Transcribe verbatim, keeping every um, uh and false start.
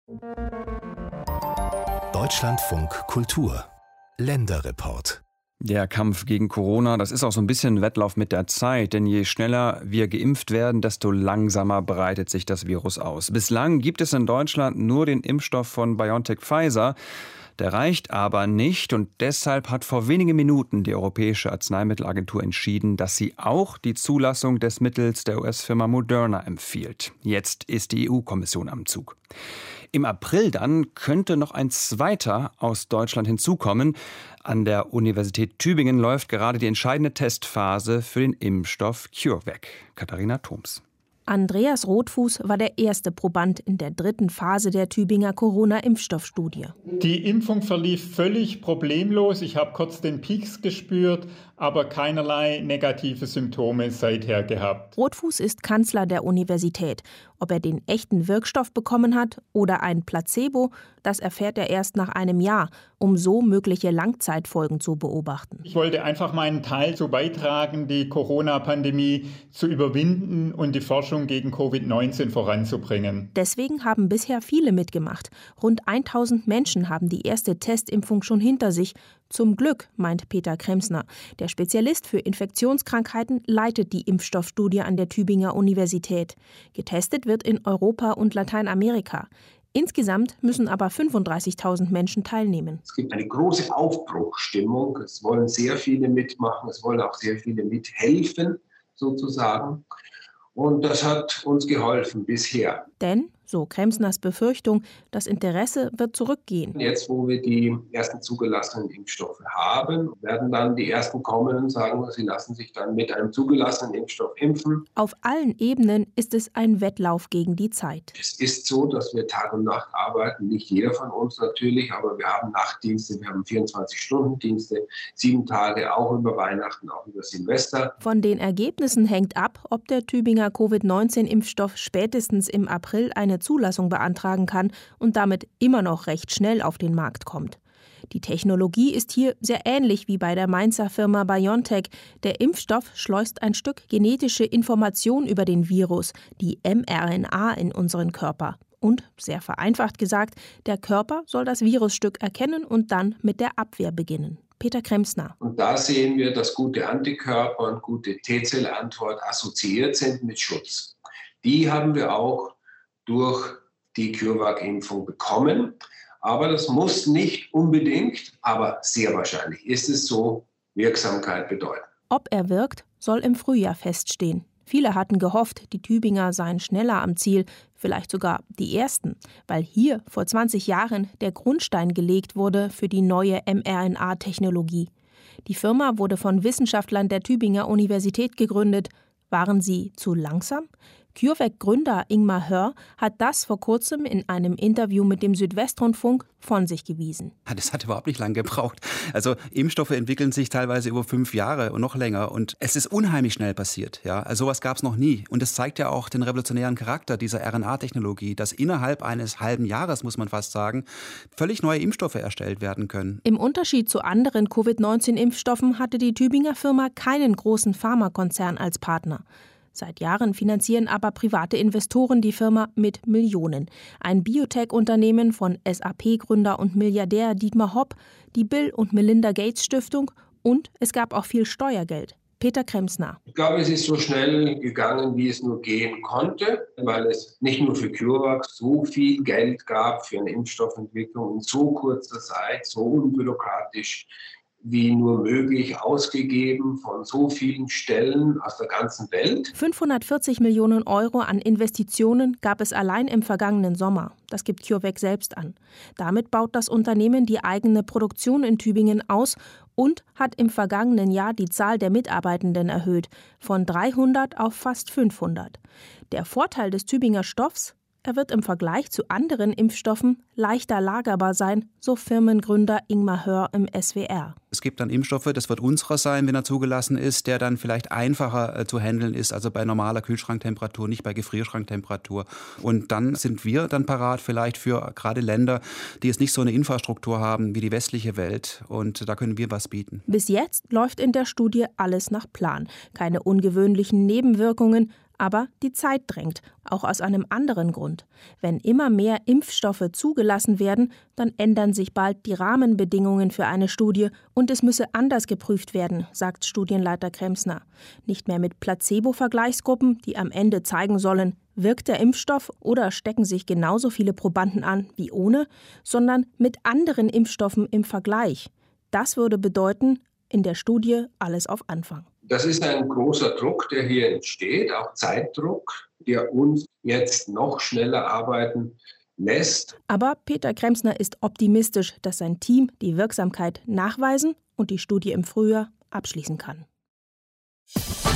Deutschlandfunk Kultur Länderreport. Der Kampf gegen Corona, das ist auch so ein bisschen ein Wettlauf mit der Zeit, denn je schneller wir geimpft werden, desto langsamer breitet sich das Virus aus. Bislang gibt es in Deutschland nur den Impfstoff von BioNTech Pfizer. Der reicht aber nicht und deshalb hat vor wenigen Minuten die Europäische Arzneimittelagentur entschieden, dass sie auch die Zulassung des Mittels der U S-Firma Moderna empfiehlt. Jetzt ist die E U-Kommission am Zug. Im April dann könnte noch ein zweiter aus Deutschland hinzukommen. An der Universität Tübingen läuft gerade die entscheidende Testphase für den Impfstoff CureVac. Katharina Thoms. Andreas Rothfuß war der erste Proband in der dritten Phase der Tübinger Corona-Impfstoffstudie. Die Impfung verlief völlig problemlos. Ich habe kurz den Pieks gespürt, aber keinerlei negative Symptome seither gehabt. Rothfuß ist Kanzler der Universität. Ob er den echten Wirkstoff bekommen hat oder ein Placebo, das erfährt er erst nach einem Jahr, um so mögliche Langzeitfolgen zu beobachten. Ich wollte einfach meinen Teil dazu beitragen, die Corona-Pandemie zu überwinden und die Forschung gegen Covid neunzehn voranzubringen. Deswegen haben bisher viele mitgemacht. Rund tausend Menschen haben die erste Testimpfung schon hinter sich. Zum Glück, meint Peter Kremsner. Der Spezialist für Infektionskrankheiten leitet die Impfstoffstudie an der Tübinger Universität. Getestet wird in Europa und Lateinamerika. Insgesamt müssen aber fünfunddreißigtausend Menschen teilnehmen. Es gibt eine große Aufbruchsstimmung. Es wollen sehr viele mitmachen. Es wollen auch sehr viele mithelfen, sozusagen. Und das hat uns geholfen bisher. Denn, so Kremsners Befürchtung, das Interesse wird zurückgehen. Jetzt, wo wir die ersten zugelassenen Impfstoffe haben, werden dann die ersten kommen und sagen, sie lassen sich dann mit einem zugelassenen Impfstoff impfen. Auf allen Ebenen ist es ein Wettlauf gegen die Zeit. Es ist so, dass wir Tag und Nacht arbeiten, nicht jeder von uns natürlich, aber wir haben Nachtdienste, wir haben vierundzwanzig-Stunden-Dienste, sieben Tage, auch über Weihnachten, auch über Silvester. Von den Ergebnissen hängt ab, ob der Tübinger Covid neunzehn Impfstoff spätestens im April eine Zulassung beantragen kann und damit immer noch recht schnell auf den Markt kommt. Die Technologie ist hier sehr ähnlich wie bei der Mainzer Firma BioNTech. Der Impfstoff schleust ein Stück genetische Information über den Virus, die mRNA, in unseren Körper. Und, sehr vereinfacht gesagt, der Körper soll das Virusstück erkennen und dann mit der Abwehr beginnen. Peter Kremsner. Und da sehen wir, dass gute Antikörper und gute T-Zellantwort assoziiert sind mit Schutz. Die haben wir auch durch die CureVac-Impfung bekommen. Aber das muss nicht unbedingt, aber sehr wahrscheinlich ist es so, Wirksamkeit bedeuten. Ob er wirkt, soll im Frühjahr feststehen. Viele hatten gehofft, die Tübinger seien schneller am Ziel, vielleicht sogar die Ersten, weil hier vor zwanzig Jahren der Grundstein gelegt wurde für die neue mRNA-Technologie. Die Firma wurde von Wissenschaftlern der Tübinger Universität gegründet. Waren sie zu langsam? CureVac-Gründer Ingmar Hörr hat das vor kurzem in einem Interview mit dem Südwestrundfunk von sich gewiesen. Das hat überhaupt nicht lange gebraucht. Also Impfstoffe entwickeln sich teilweise über fünf Jahre und noch länger. Und es ist unheimlich schnell passiert. Ja? Also sowas gab es noch nie. Und das zeigt ja auch den revolutionären Charakter dieser R N A-Technologie, dass innerhalb eines halben Jahres, muss man fast sagen, völlig neue Impfstoffe erstellt werden können. Im Unterschied zu anderen Covid neunzehn Impfstoffen hatte die Tübinger Firma keinen großen Pharmakonzern als Partner. Seit Jahren finanzieren aber private Investoren die Firma mit Millionen. Ein Biotech-Unternehmen von S A P-Gründer und Milliardär Dietmar Hopp, die Bill und Melinda Gates Stiftung und es gab auch viel Steuergeld. Peter Kremsner. Ich glaube, es ist so schnell gegangen, wie es nur gehen konnte, weil es nicht nur für CureVac so viel Geld gab für eine Impfstoffentwicklung in so kurzer Zeit, so unbürokratisch wie nur möglich, ausgegeben von so vielen Stellen aus der ganzen Welt. fünfhundertvierzig Millionen Euro an Investitionen gab es allein im vergangenen Sommer. Das gibt CureVac selbst an. Damit baut das Unternehmen die eigene Produktion in Tübingen aus und hat im vergangenen Jahr die Zahl der Mitarbeitenden erhöht, von dreihundert auf fast fünfhundert. Der Vorteil des Tübinger Stoffs? Er wird im Vergleich zu anderen Impfstoffen leichter lagerbar sein, so Firmengründer Ingmar Hörr im S W R. Es gibt dann Impfstoffe, das wird unserer sein, wenn er zugelassen ist, der dann vielleicht einfacher äh, zu handeln ist, also bei normaler Kühlschranktemperatur, nicht bei Gefrierschranktemperatur. Und dann sind wir dann parat vielleicht für gerade Länder, die jetzt nicht so eine Infrastruktur haben wie die westliche Welt. Und da können wir was bieten. Bis jetzt läuft in der Studie alles nach Plan. Keine ungewöhnlichen Nebenwirkungen. Aber die Zeit drängt, auch aus einem anderen Grund. Wenn immer mehr Impfstoffe zugelassen werden, dann ändern sich bald die Rahmenbedingungen für eine Studie und es müsse anders geprüft werden, sagt Studienleiter Kremsner. Nicht mehr mit Placebo-Vergleichsgruppen, die am Ende zeigen sollen, wirkt der Impfstoff oder stecken sich genauso viele Probanden an wie ohne, sondern mit anderen Impfstoffen im Vergleich. Das würde bedeuten, in der Studie alles auf Anfang. Das ist ein großer Druck, der hier entsteht, auch Zeitdruck, der uns jetzt noch schneller arbeiten lässt. Aber Peter Kremsner ist optimistisch, dass sein Team die Wirksamkeit nachweisen und die Studie im Frühjahr abschließen kann.